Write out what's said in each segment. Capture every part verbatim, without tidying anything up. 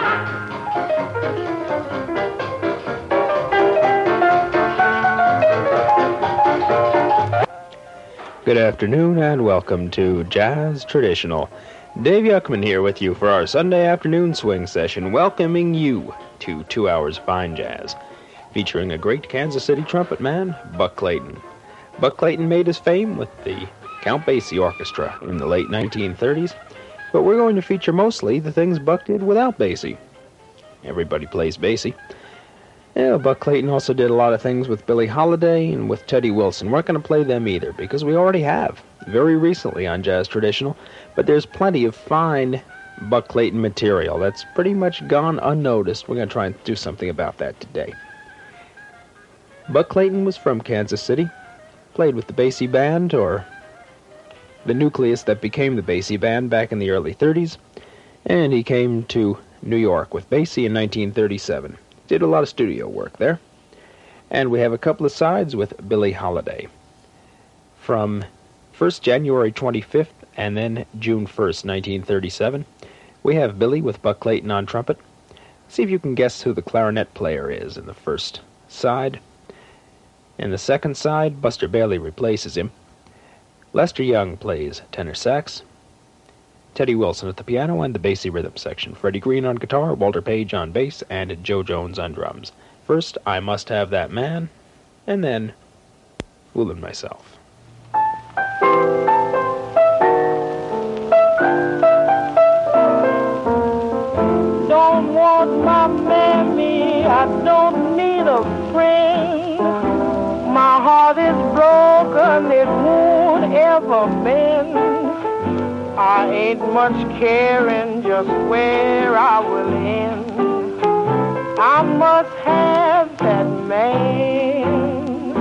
Good afternoon and welcome to Jazz Traditional. Dave Yuckman here with you for our Sunday afternoon swing session, welcoming you to two hours of fine jazz, featuring a great Kansas City trumpet man, Buck Clayton. Buck Clayton made his fame with the Count Basie Orchestra in the late nineteen thirties, but we're going to feature mostly the things Buck did without Basie. Everybody plays Basie. Yeah, Buck Clayton also did a lot of things with Billie Holiday and with Teddy Wilson. We're not going to play them either, because we already have, very recently on Jazz Traditional, but there's plenty of fine Buck Clayton material that's pretty much gone unnoticed. We're going to try and do something about that today. Buck Clayton was from Kansas City, played with the Basie Band, or the nucleus that became the Basie Band back in the early thirties, and he came to New York with Basie in nineteen thirty-seven. Did a lot of studio work there. And we have a couple of sides with Billie Holiday. From first January twenty-fifth and then June first, nineteen thirty-seven, we have Billie with Buck Clayton on trumpet. See if you can guess who the clarinet player is in the first side. In the second side, Buster Bailey replaces him. Lester Young plays tenor sax. Teddy Wilson at the piano and the Basie rhythm section. Freddie Green on guitar, Walter Page on bass, and Joe Jones on drums. First, I Must Have That Man, and then Foolin' Myself. Don't want my mammy, I don't need a friend. My heart is broken, it won't ever mend. I ain't much caring just where I will end. I must have that man.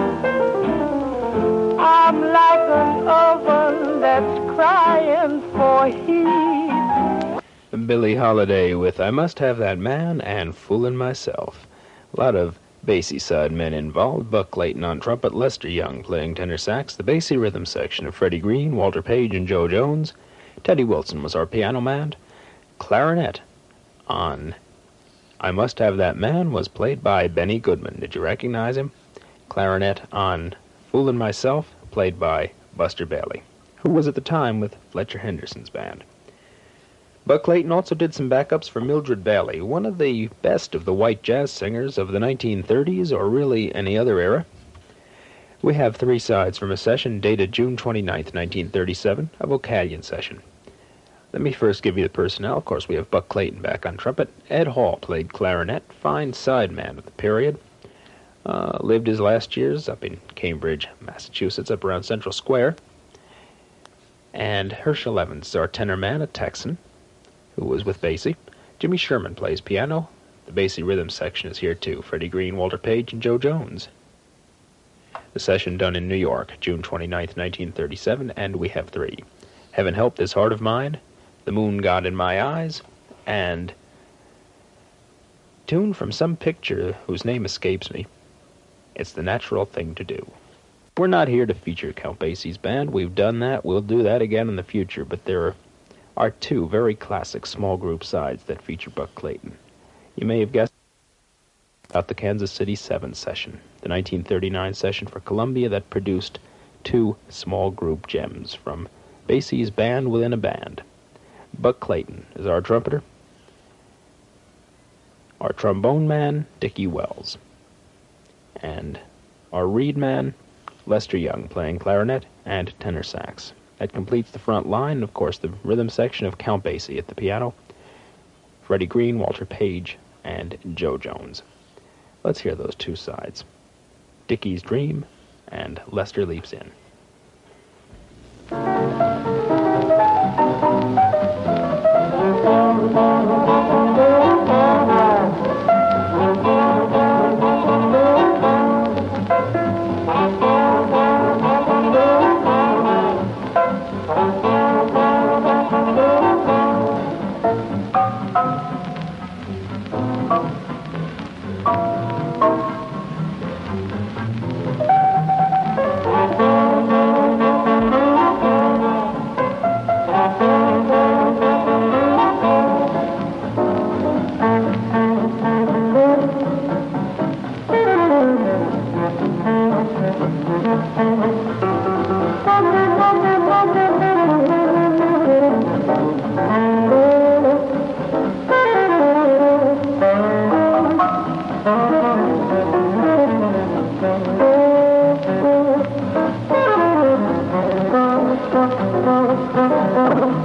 I'm like an oven that's crying for heat. Billie Holiday with I Must Have That Man and Foolin' Myself. A lot of Basie side men involved. Buck Clayton on trumpet, Lester Young playing tenor sax, the Basie rhythm section of Freddie Green, Walter Page, and Joe Jones. Teddy Wilson was our piano man. Clarinet on I Must Have That Man was played by Benny Goodman. Did you recognize him? Clarinet on Foolin' Myself, played by Buster Bailey, who was at the time with Fletcher Henderson's band. Buck Clayton also did some backups for Mildred Bailey, one of the best of the white jazz singers of the nineteen thirties, or really any other era. We have three sides from a session dated June twenty-ninth, nineteen thirty-seven, a Vocalion session. Let me first give you the personnel. Of course, we have Buck Clayton back on trumpet. Ed Hall played clarinet, fine sideman of the period. Uh, lived his last years up in Cambridge, Massachusetts, up around Central Square. And Herschel Evans, our tenor man, a Texan, who was with Basie. Jimmy Sherman plays piano. The Basie rhythm section is here too. Freddie Green, Walter Page, and Joe Jones. The session done in New York, June twenty-ninth, nineteen thirty-seven, and we have three. Heaven Help This Heart of Mine, The Moon God in My Eyes, and tune from some picture whose name escapes me. It's The Natural Thing to Do. We're not here to feature Count Basie's band. We've done that. We'll do that again in the future, but there are, are two very classic small group sides that feature Buck Clayton. You may have guessed about the Kansas City seven session, the nineteen thirty-nine session for Columbia that produced two small group gems from Basie's band within a band. Buck Clayton is our trumpeter. Our trombone man, Dickie Wells. And our reed man, Lester Young, playing clarinet and tenor sax. That completes the front line, and of course the rhythm section of Count Basie at the piano, Freddie Green, Walter Page, and Joe Jones. Let's hear those two sides. Dickie's Dream and Lester Leaps In.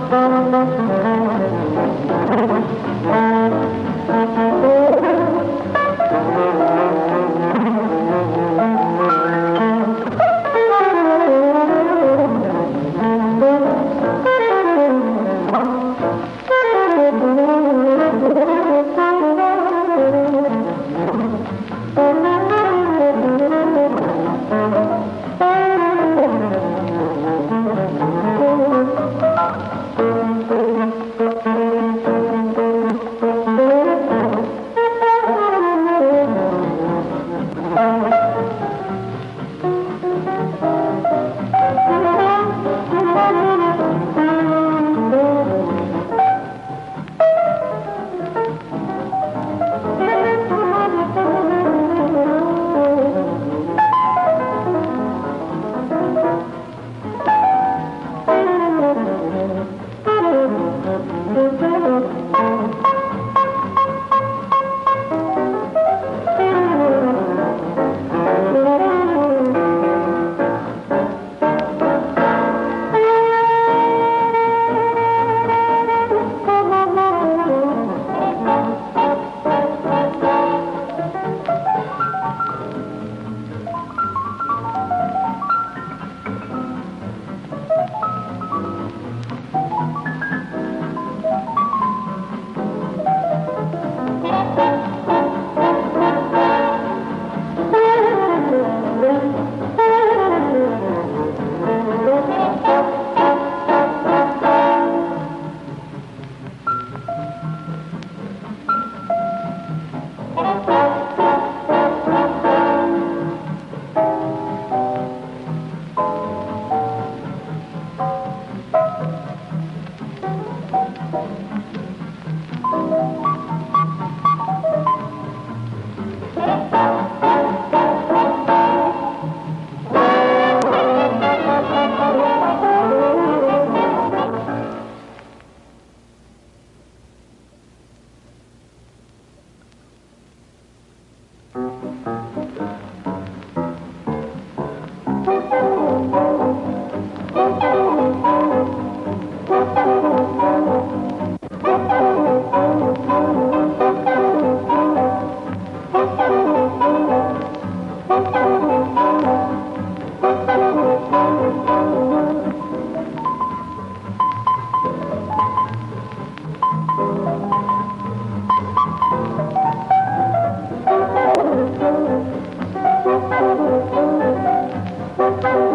Thank you.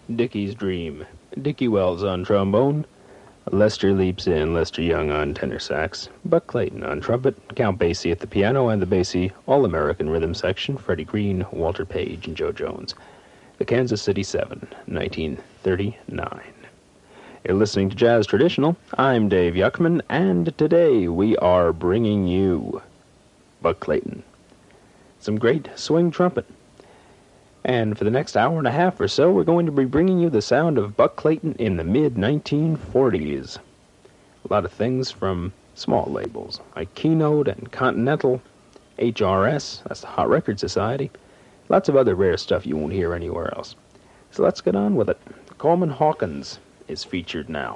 Dickie's Dream, Dickie Wells on trombone, Lester Leaps In, Lester Young on tenor sax, Buck Clayton on trumpet, Count Basie at the piano, and the Basie All-American Rhythm section, Freddie Green, Walter Page, and Joe Jones. The Kansas City Seven, nineteen thirty-nine. You're listening to Jazz Traditional. I'm Dave Yuckman, and today we are bringing you Buck Clayton. Some great swing trumpet. And for the next hour and a half or so, we're going to be bringing you the sound of Buck Clayton in the mid nineteen forties. A lot of things from small labels, like Keynote and Continental, H R S, that's the Hot Record Society. Lots of other rare stuff you won't hear anywhere else. So let's get on with it. Coleman Hawkins is featured now.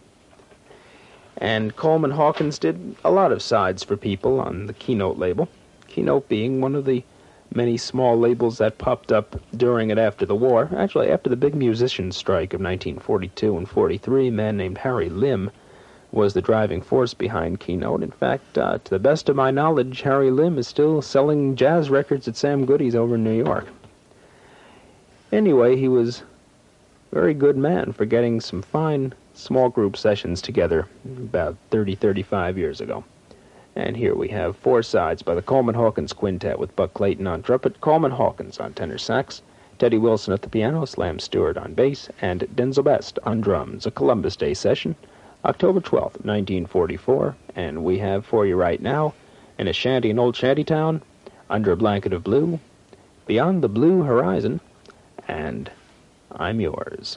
And Coleman Hawkins did a lot of sides for people on the Keynote label. Keynote being one of the many small labels that popped up during and after the war. Actually, after the big musicians' strike of nineteen forty-two and forty-three, a man named Harry Lim was the driving force behind Keynote. In fact, uh, to the best of my knowledge, Harry Lim is still selling jazz records at Sam Goody's over in New York. Anyway, he was a very good man for getting some fine small group sessions together about thirty, thirty-five years ago. And here we have four sides by the Coleman Hawkins Quintet with Buck Clayton on trumpet, Coleman Hawkins on tenor sax, Teddy Wilson at the piano, Slam Stewart on bass, and Denzel Best on drums. A Columbus Day session, October twelfth, nineteen forty-four, and we have for you right now, in a shanty in Old Shantytown, Under a Blanket of Blue, Beyond the Blue Horizon, and I'm Yours.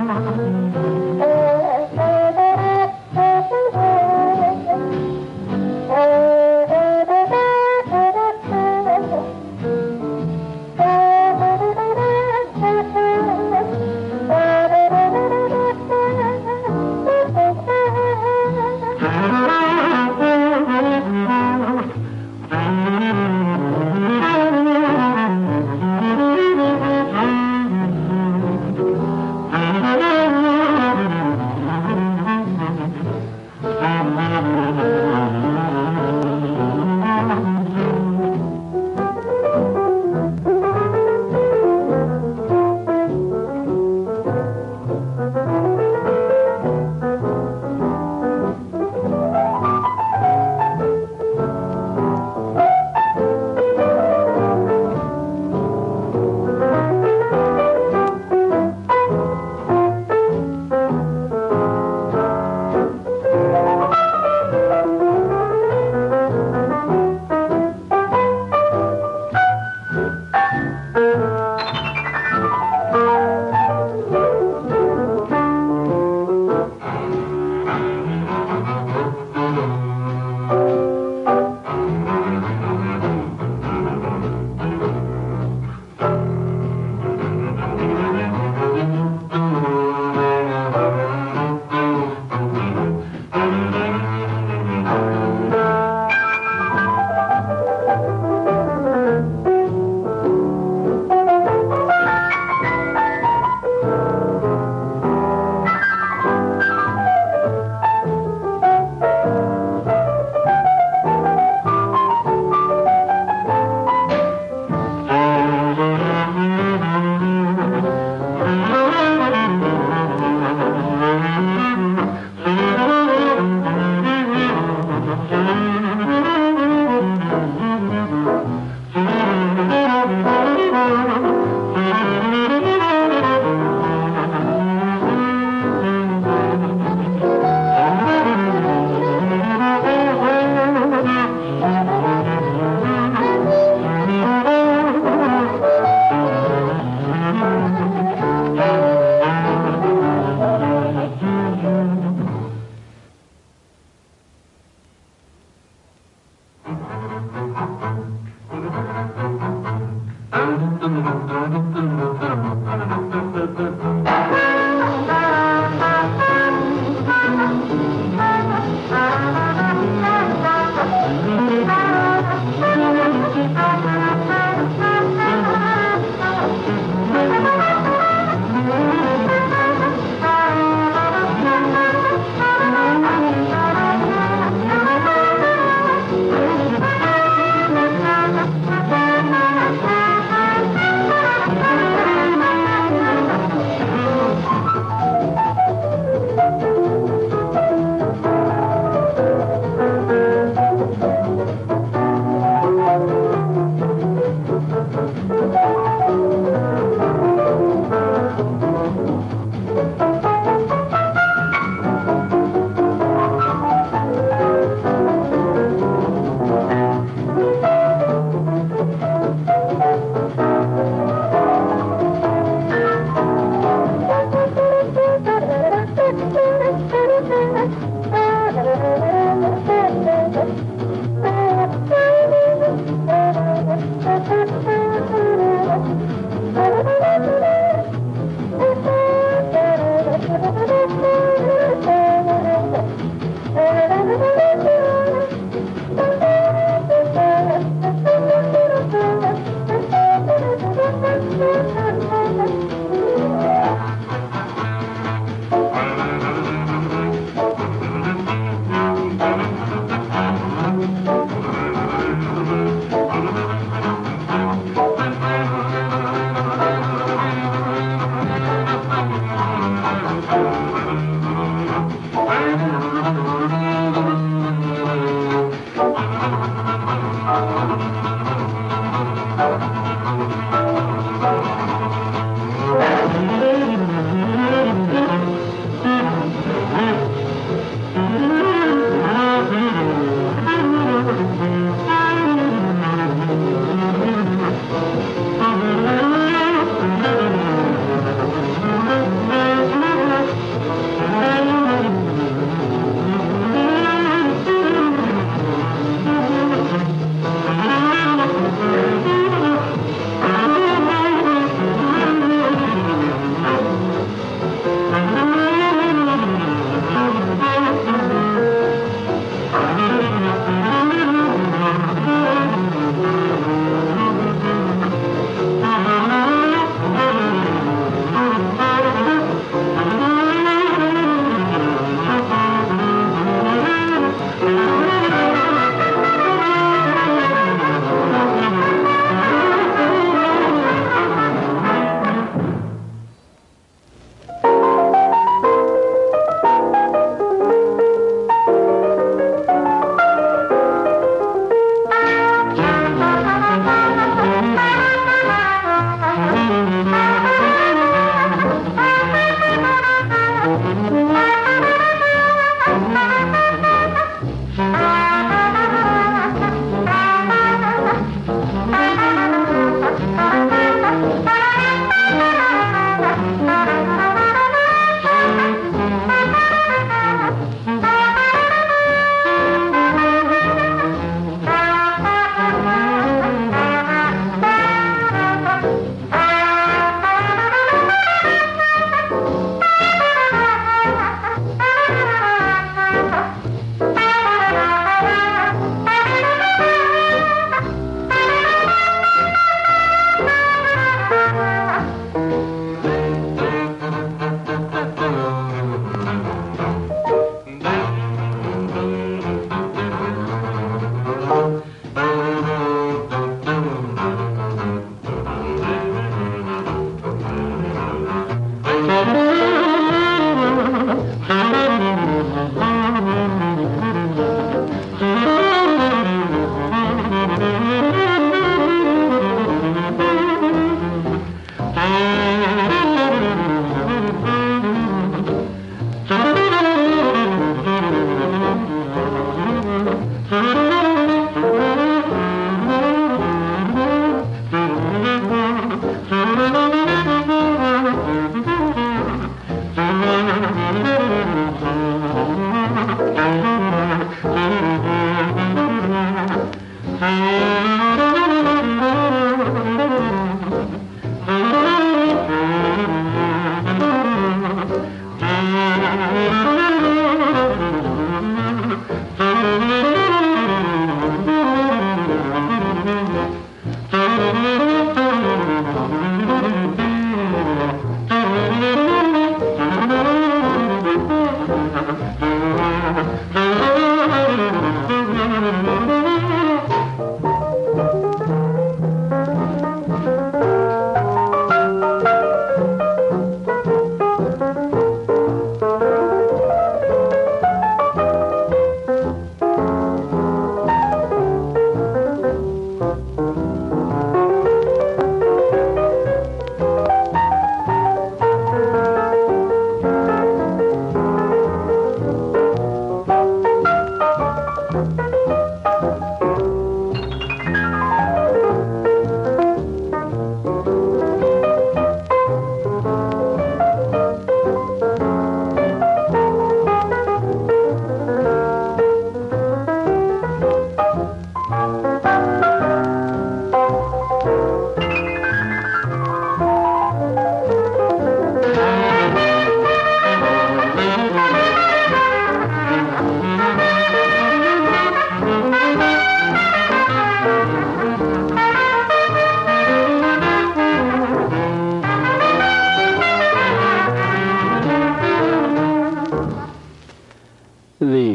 Thank you.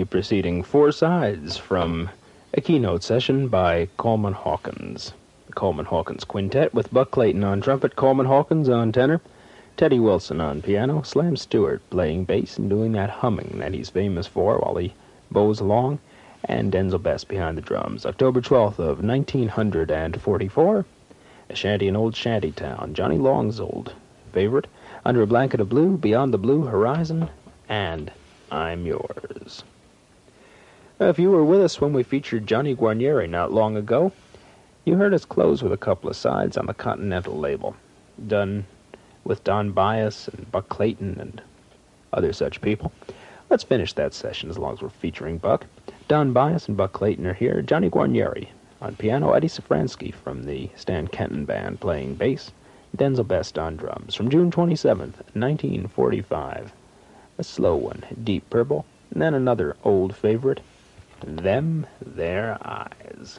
preceding Four Sides from a keynote session by Coleman Hawkins. The Coleman Hawkins Quintet with Buck Clayton on trumpet, Coleman Hawkins on tenor, Teddy Wilson on piano, Slam Stewart playing bass and doing that humming that he's famous for while he bows along, and Denzel Best behind the drums. October twelfth of nineteen forty-four, a shanty in old shanty town, Johnny Long's old favorite, Under a Blanket of Blue, Beyond the Blue Horizon, and I'm Yours. If you were with us when we featured Johnny Guarnieri not long ago, you heard us close with a couple of sides on the Continental label, done with Don Byas and Buck Clayton and other such people. Let's finish that session as long as we're featuring Buck. Don Byas and Buck Clayton are here. Johnny Guarnieri on piano, Eddie Safransky from the Stan Kenton Band playing bass, Denzel Best on drums. From June twenty-seventh, nineteen forty-five. A slow one, Deep Purple, and then another old favorite, Them Their Eyes.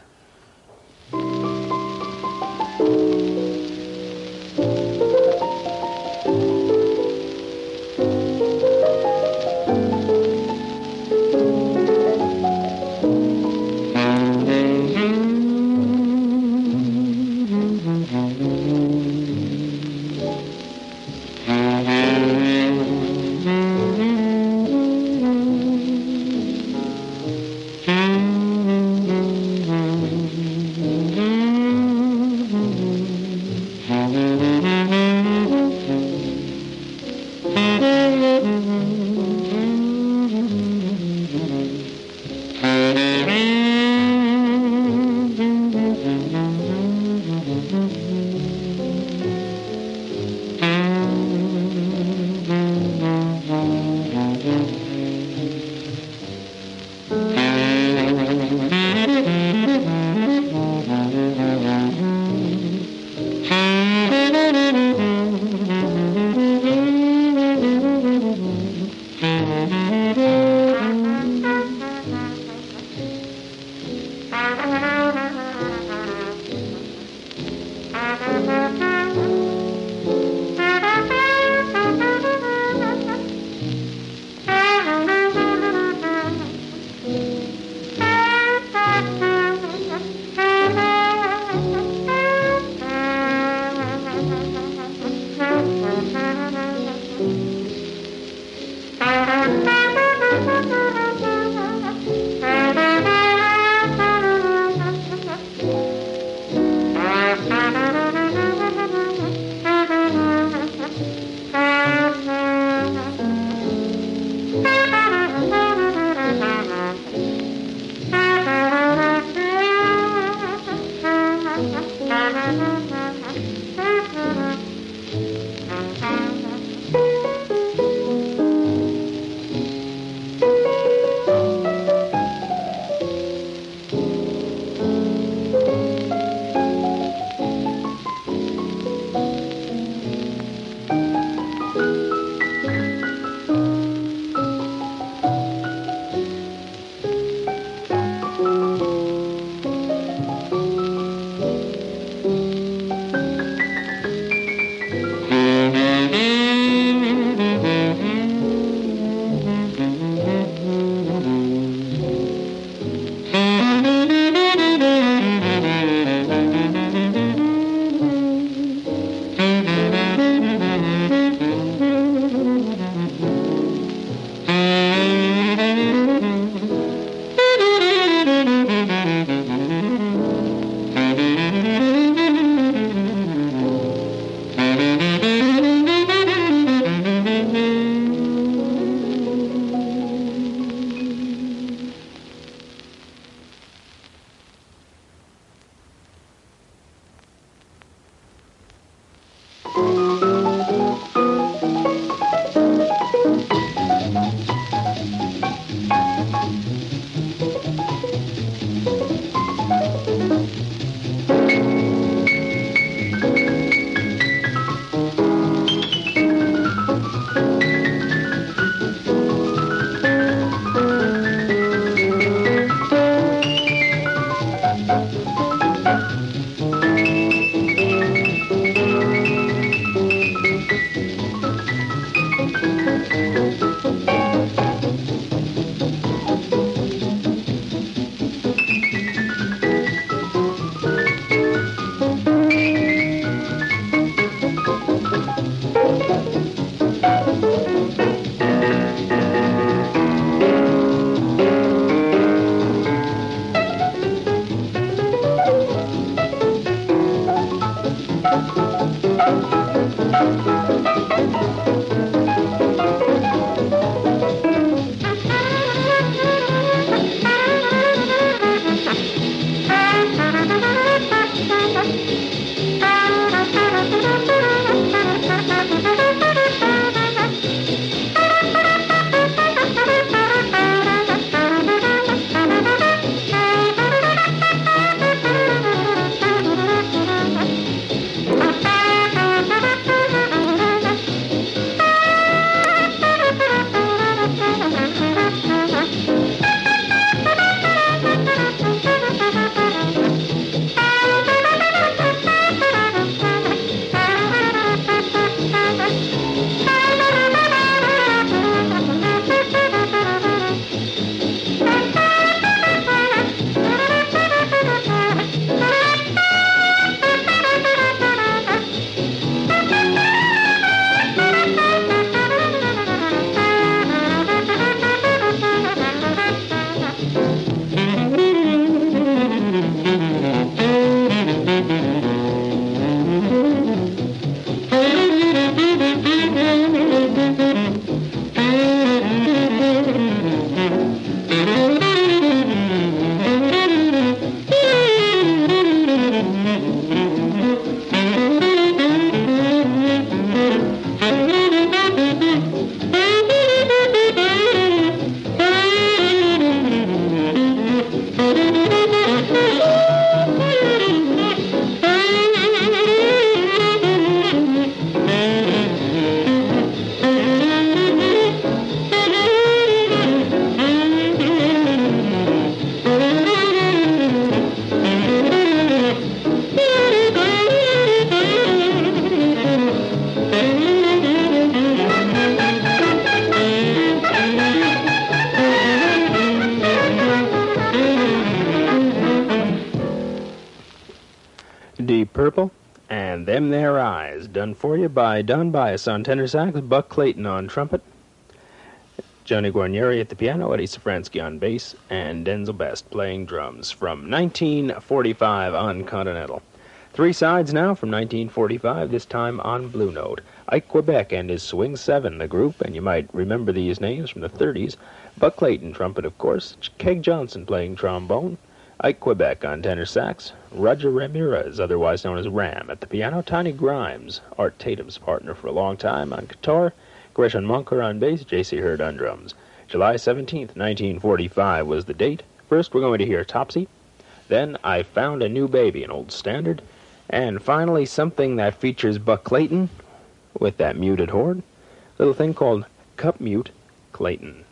Purple, and Them There Eyes, done for you by Don Bias on tenor sax, Buck Clayton on trumpet, Johnny Guarnieri at the piano, Eddie Safransky on bass, and Denzel Best playing drums from nineteen forty-five on Continental. Three sides now from nineteen forty-five, this time on Blue Note. Ike Quebec and his Swing Seven, the group, and you might remember these names from the thirties. Buck Clayton, trumpet, of course, Keg Johnson playing trombone, Ike Quebec on tenor sax, Roger Ramirez, otherwise known as Ram, at the piano, Tiny Grimes, Art Tatum's partner for a long time, on guitar, Gresham Munker on bass, J C Hurd on drums. July seventeenth, nineteen forty-five was the date. First we're going to hear Topsy, then I Found a New Baby, an old standard, and finally something that features Buck Clayton with that muted horn, a little thing called Cup Mute Clayton.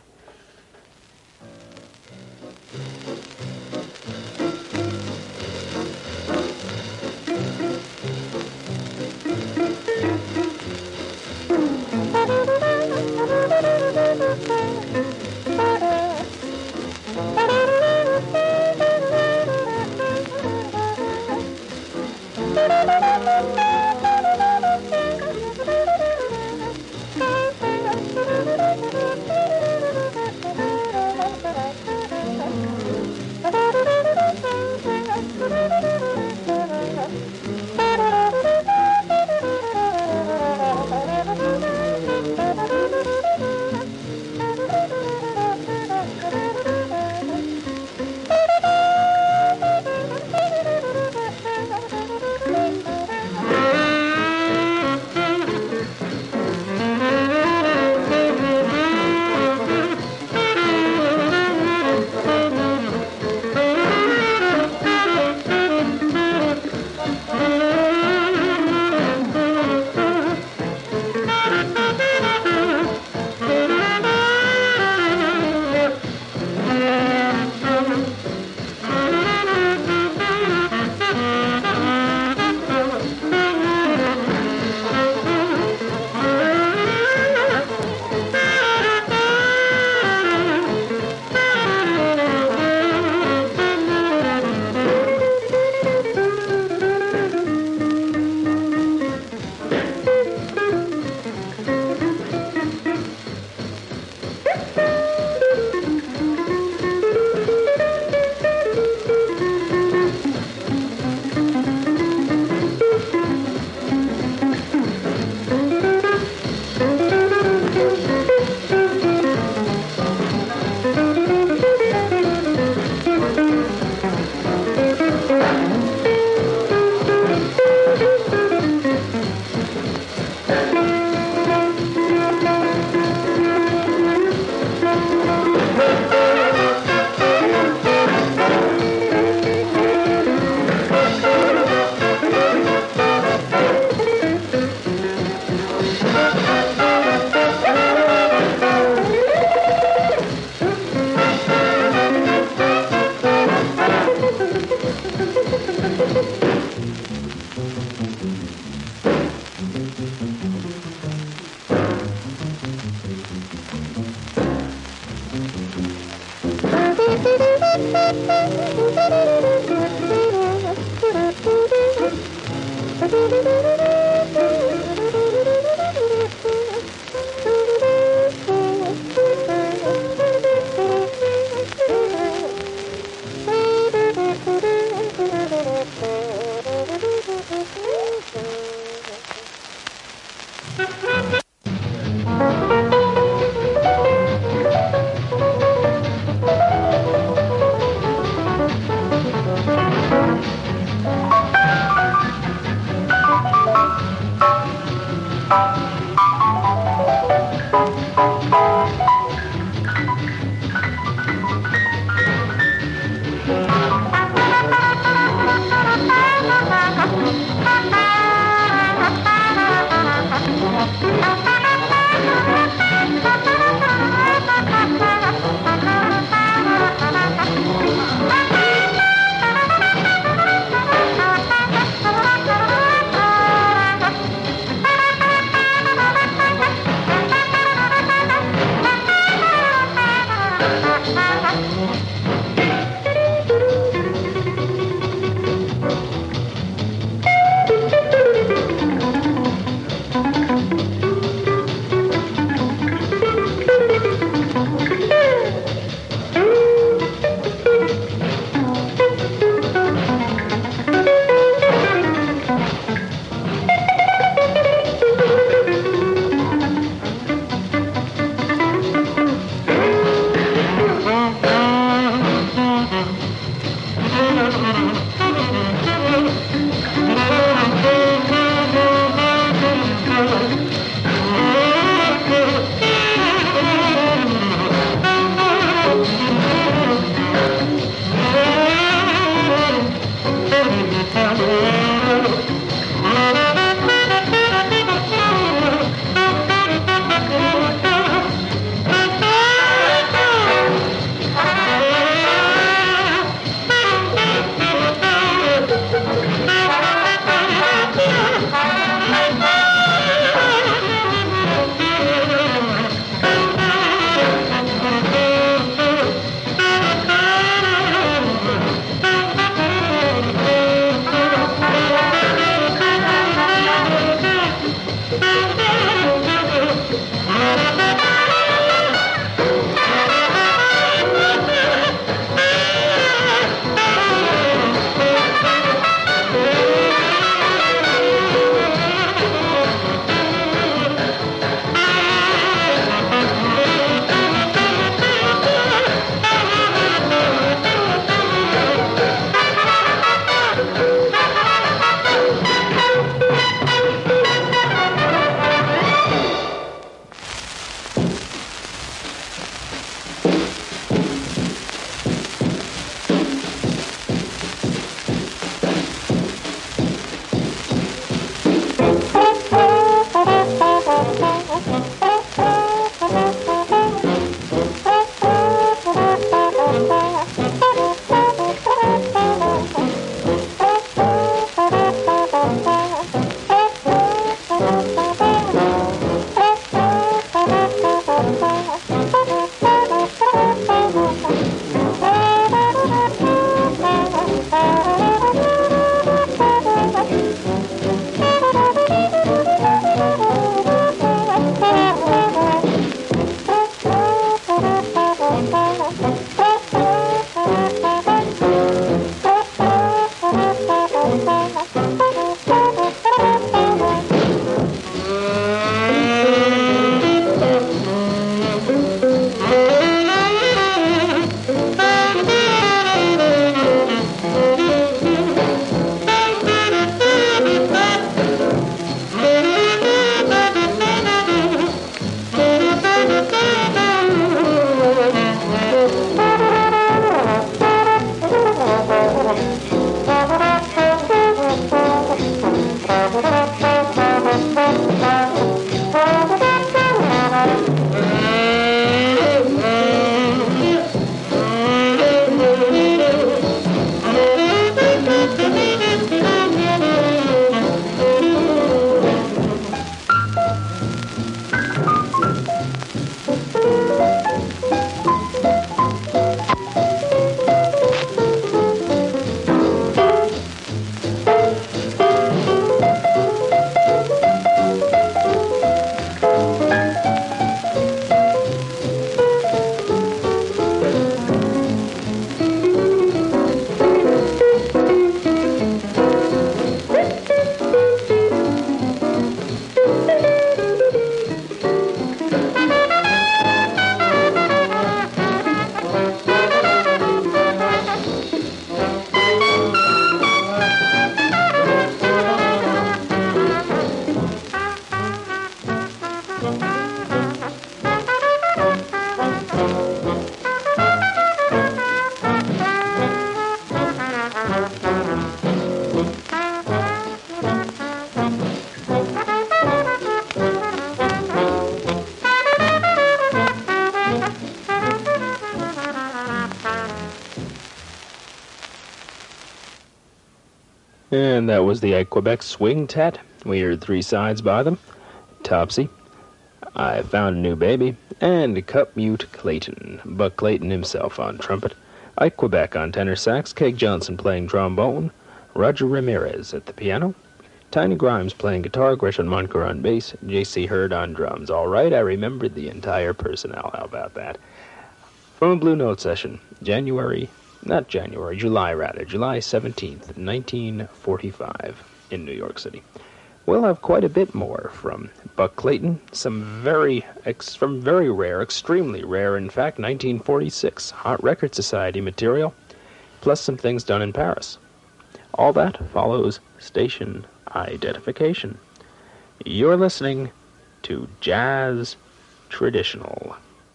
And that was the Quebec Swing Tet. We heard three sides by them. Topsy, I Found a New Baby, and Cup Mute Clayton. Buck Clayton himself on trumpet, Ike Quebec on tenor sax, Keg Johnson playing trombone, Roger Ramirez at the piano, Tiny Grimes playing guitar, Gresham Munker on bass, J C Hurd on drums. All right, I remembered the entire personnel. How about that? From a Blue Note session, January, not January, July rather, July seventeenth, nineteen forty-five, in New York City. We'll have quite a bit more from Buck Clayton, some very, ex, from very rare, extremely rare, in fact, nineteen forty-six Hot Record Society material, plus some things done in Paris. All that follows station identification. You're listening to Jazz Traditional.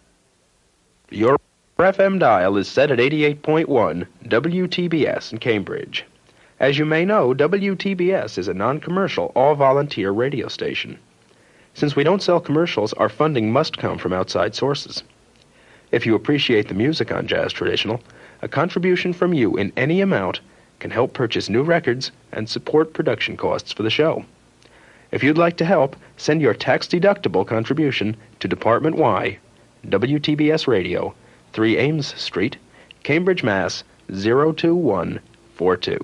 Your F M dial is set at eighty-eight point one W T B S in Cambridge. As you may know, W T B S is a non-commercial, all-volunteer radio station. Since we don't sell commercials, our funding must come from outside sources. If you appreciate the music on Jazz Traditional, a contribution from you in any amount can help purchase new records and support production costs for the show. If you'd like to help, send your tax-deductible contribution to Department Y, W T B S Radio, three Ames Street, Cambridge, Mass. zero two one four two.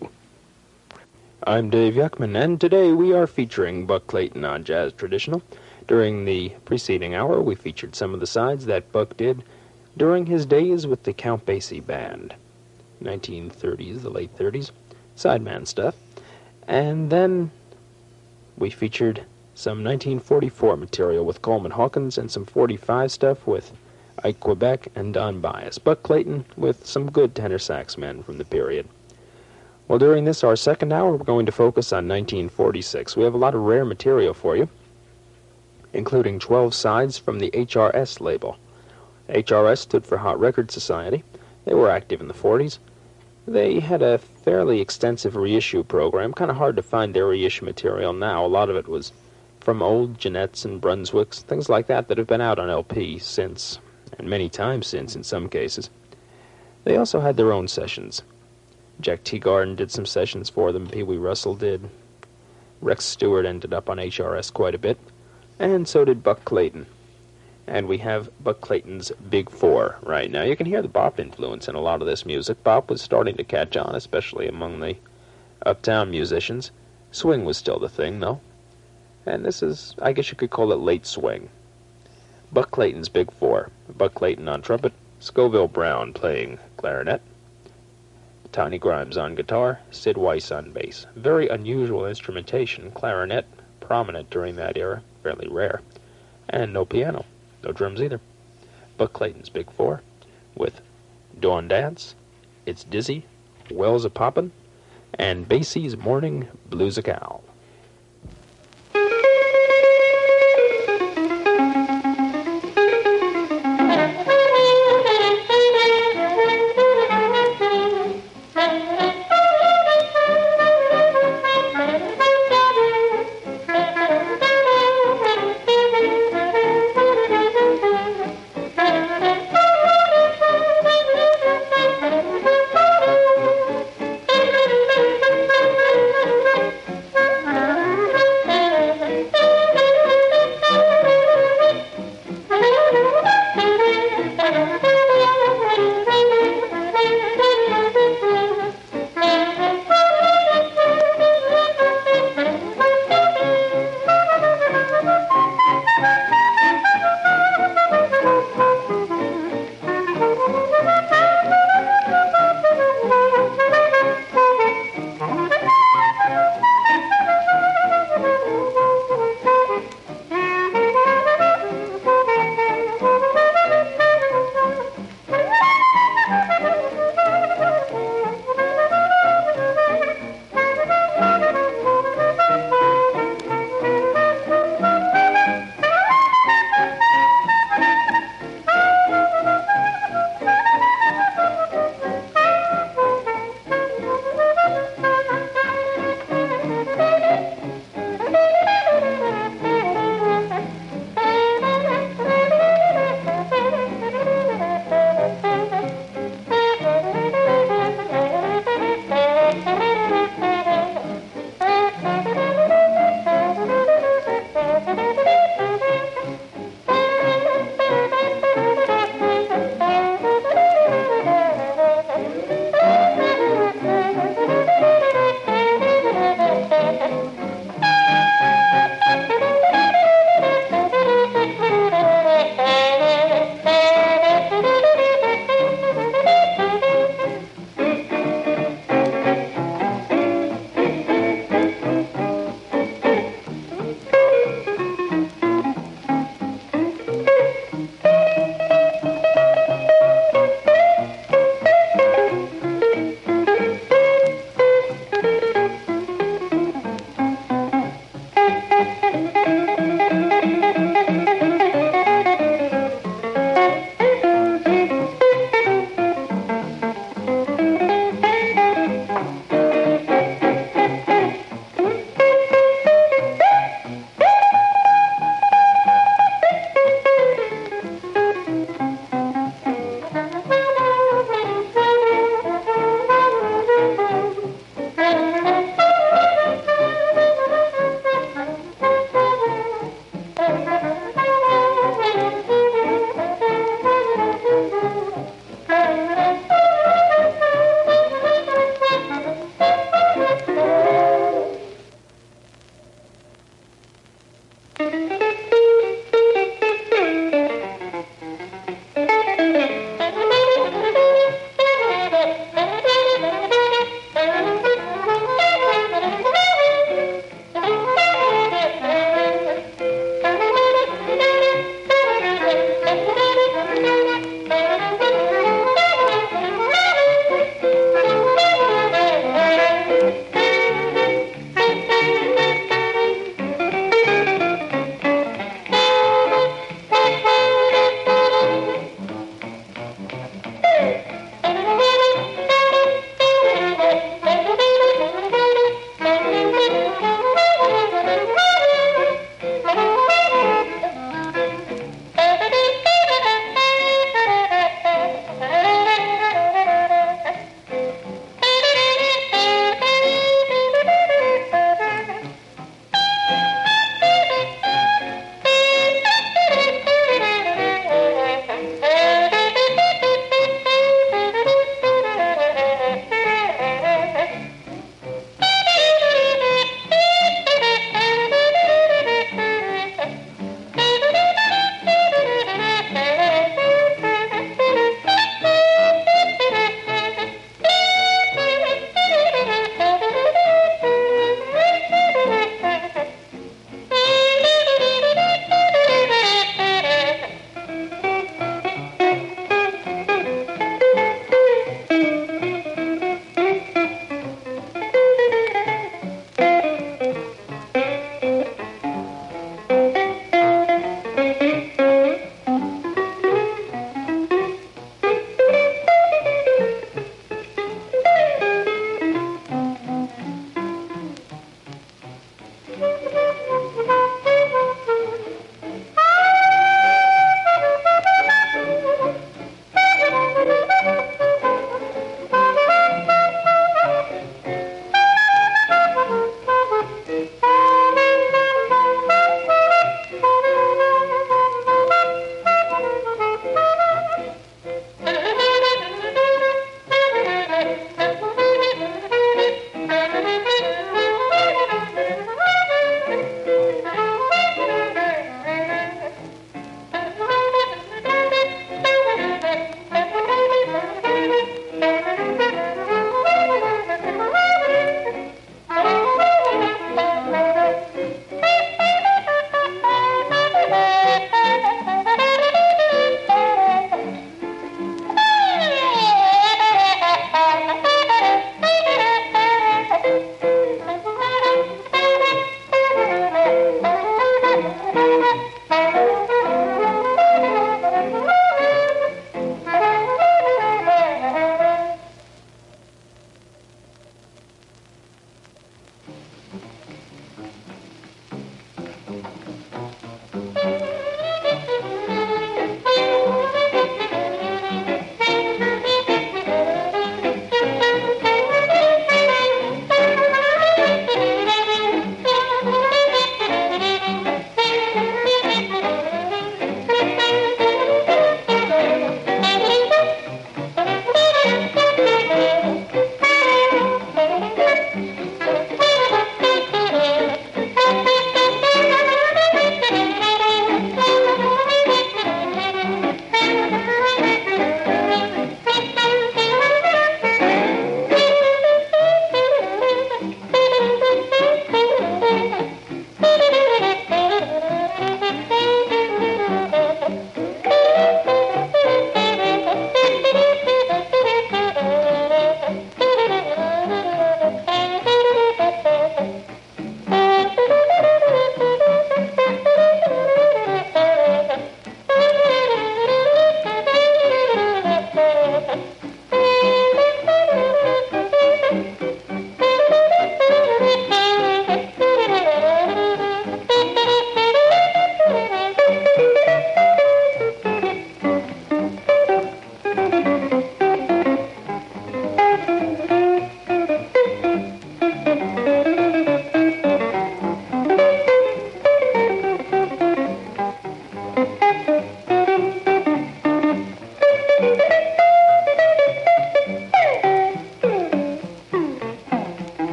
I'm Dave Yuckman, and today we are featuring Buck Clayton on Jazz Traditional. During the preceding hour, we featured some of the sides that Buck did during his days with the Count Basie Band. nineteen thirties, the late thirties, sideman stuff. And then we featured some nineteen forty-four material with Coleman Hawkins and some forty-five stuff with Ike Quebec and Don Byas. Buck Clayton with some good tenor sax men from the period. Well, during this, our second hour, we're going to focus on nineteen forty-six. We have a lot of rare material for you, including twelve sides from the H R S label. H R S stood for Hot Record Society. They were active in the forties. They had a fairly extensive reissue program. Kind of hard to find their reissue material now. A lot of it was from old Jeanettes and Brunswicks, things like that that have been out on L P since, and many times since in some cases. They also had their own sessions. Jack Teagarden did some sessions for them. Pee Wee Russell did. Rex Stewart ended up on H R S quite a bit. And so did Buck Clayton. And we have Buck Clayton's Big Four right now. You can hear the bop influence in a lot of this music. Bop was starting to catch on, especially among the uptown musicians. Swing was still the thing, though. And this is, I guess you could call it late swing. Buck Clayton's Big Four. Buck Clayton on trumpet, Scoville Brown playing clarinet, Tiny Grimes on guitar, Sid Weiss on bass. Very unusual instrumentation, clarinet, prominent during that era, fairly rare. And no piano, no drums either. Buck Clayton's Big Four, with Dawn Dance, It's Dizzy, Wells A-Poppin', and Basie's Morning Blues a Cow.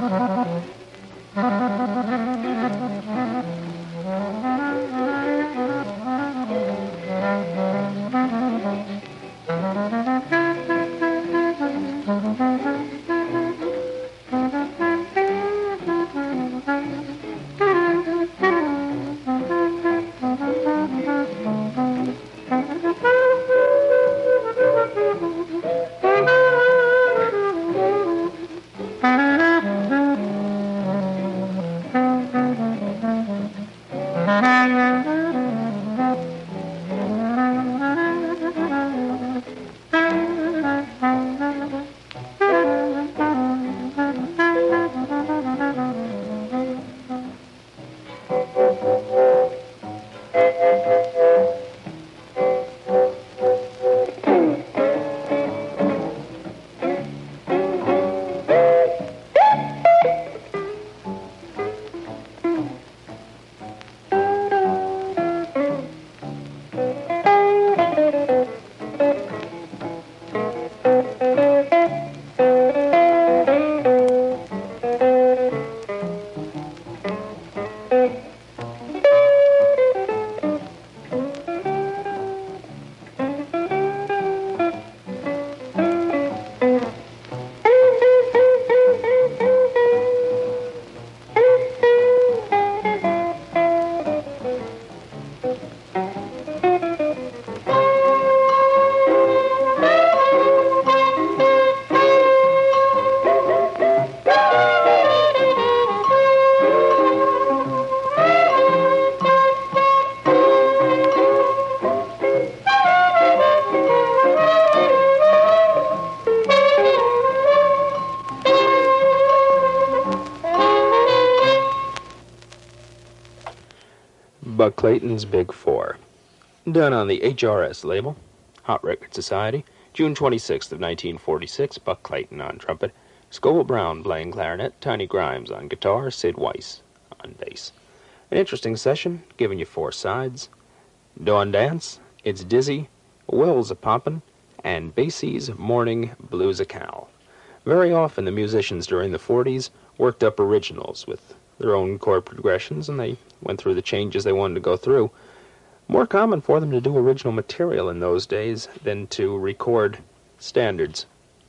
Buck Clayton's Big Four. Done on the H R S label, Hot Record Society, June twenty-sixth of nineteen forty-six, Buck Clayton on trumpet, Scovel Brown playing clarinet, Tiny Grimes on guitar, Sid Weiss on bass. An interesting session, giving you four sides. Dawn Dance, It's Dizzy, Will's A-Poppin', and Basie's Morning Blues-A-Cal. Very often the musicians during the forties worked up originals with their own chord progressions, and they went through the changes they wanted to go through. More common for them to do original material in those days than to record standards.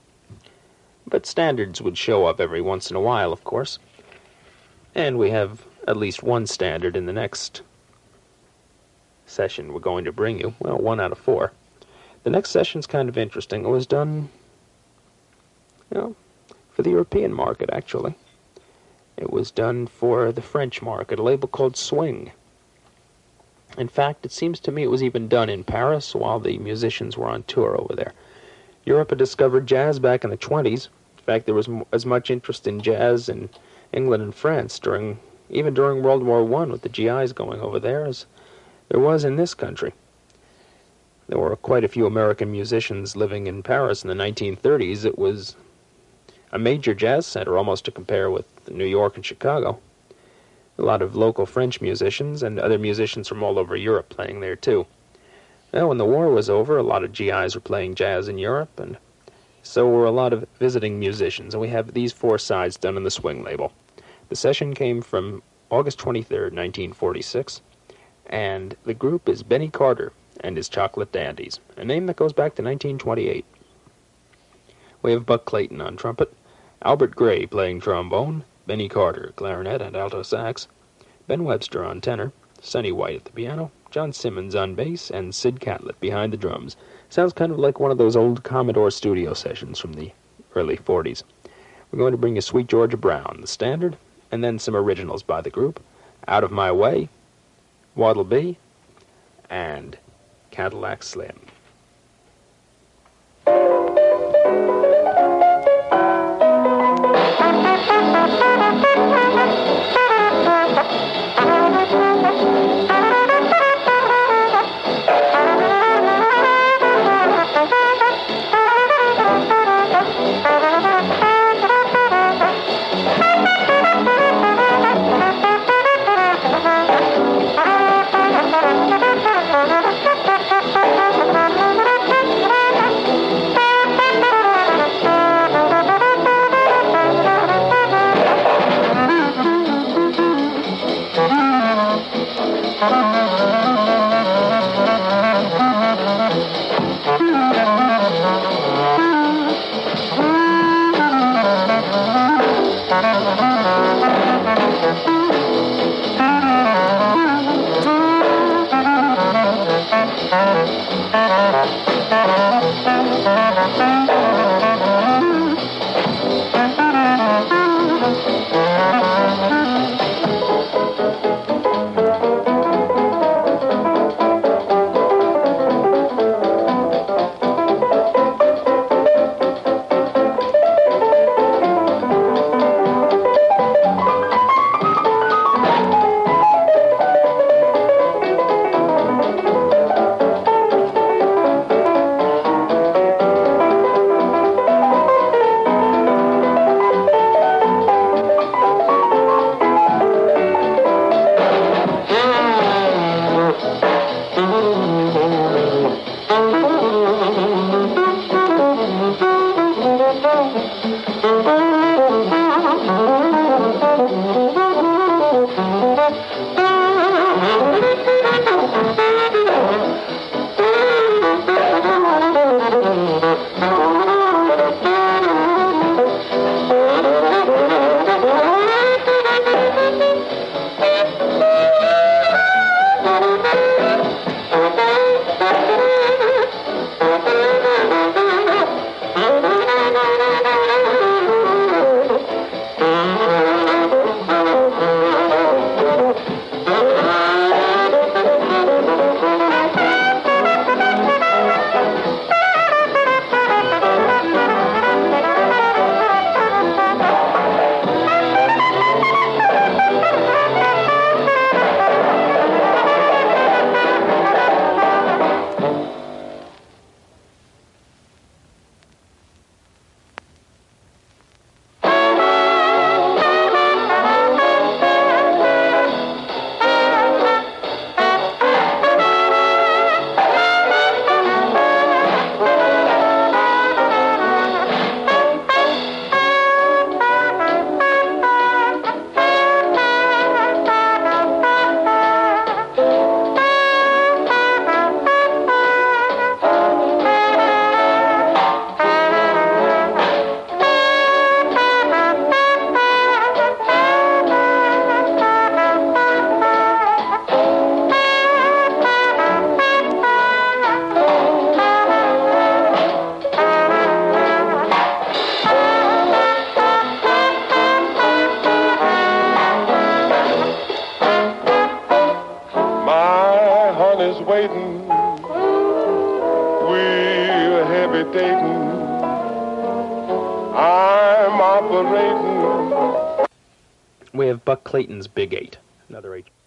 But standards would show up every once in a while, of course. And we have at least one standard in the next session we're going to bring you. Well, one out of four. The next session's kind of interesting. It was done, you know, for the European market, actually. It was done for the French market, a label called Swing. In fact, it seems to me it was even done in Paris while the musicians were on tour over there. Europe had discovered jazz back in the twenties. In fact, there was m- as much interest in jazz in England and France during, even during World War One, with the G Is going over there, as there was in this country. There were quite a few American musicians living in Paris in the nineteen thirties. It was a major jazz center, almost to compare with New York and Chicago. A lot of local French musicians and other musicians from all over Europe playing there too. Well, when the war was over, a lot of G Is were playing jazz in Europe, and so were a lot of visiting musicians, and we have these four sides done on the Swing label. The session came from August twenty-third, nineteen forty-six, and the group is Benny Carter and his Chocolate Dandies, a name that goes back to nineteen twenty-eight. We have Buck Clayton on trumpet, Albert Gray playing trombone, Benny Carter, clarinet and alto sax, Ben Webster on tenor, Sonny White at the piano, John Simmons on bass, and Sid Catlett behind the drums. Sounds kind of like one of those old Commodore studio sessions from the early forties. We're going to bring you Sweet Georgia Brown, the standard, and then some originals by the group, Out of My Way, Waddle Bee, and Cadillac Slim. Thank you. waiting, we're heavy dating, I'm operating. We have Buck Clayton's Big Eight, another eight.